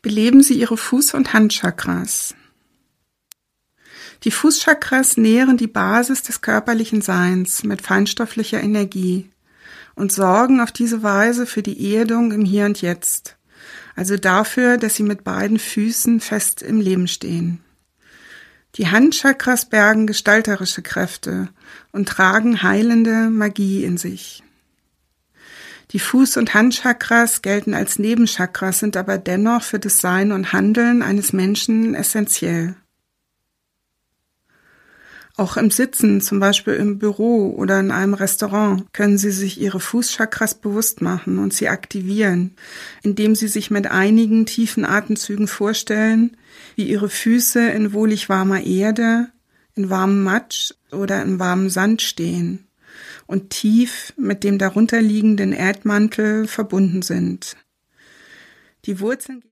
Beleben Sie Ihre Fuß- und Handchakras. Die Fußchakras nähren die Basis des körperlichen Seins mit feinstofflicher Energie und sorgen auf diese Weise für die Erdung im Hier und Jetzt, also dafür, dass Sie mit beiden Füßen fest im Leben stehen. Die Handchakras bergen gestalterische Kräfte und tragen heilende Magie in sich. Die Fuß- und Handchakras gelten als Nebenchakras, sind aber dennoch für das Sein und Handeln eines Menschen essentiell. Auch im Sitzen, zum Beispiel im Büro oder in einem Restaurant, können Sie sich Ihre Fußchakras bewusst machen und sie aktivieren, indem Sie sich mit einigen tiefen Atemzügen vorstellen, wie Ihre Füße in wohlig warmer Erde, in warmem Matsch oder in warmem Sand stehen und tief mit dem darunterliegenden Erdmantel verbunden sind. Die Wurzeln